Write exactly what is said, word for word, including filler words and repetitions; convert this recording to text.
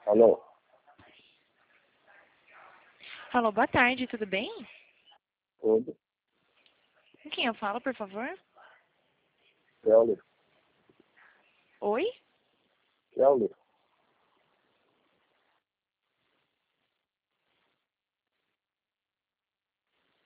Alô? Alô, boa tarde, tudo bem? Tudo? Com quem eu falo, por favor? Kelly? Oi? Kelly?